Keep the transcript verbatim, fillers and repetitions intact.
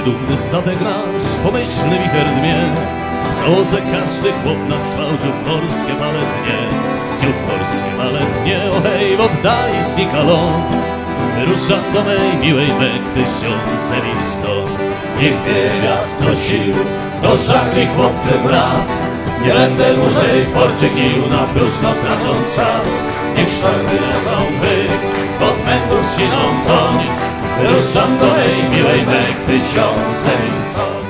dumny statek nasz, pomyślny wicher dmie. W załodze każdy chłop na schwał dziób morskie baletnie. Dziób morskie baletnie, o hej, w oddali znika ląd. Wyruszam do mej miłej mek tysiące mil stąd. Niech biega co sił, do żagli chłopcy wraz. Nie będę dłużej w porcie kiju na próżno tracąc czas. Niech sztormy lecą pyk, pod mędrów siną toń. Wyruszam do mej miłej mek tysiące mil stąd.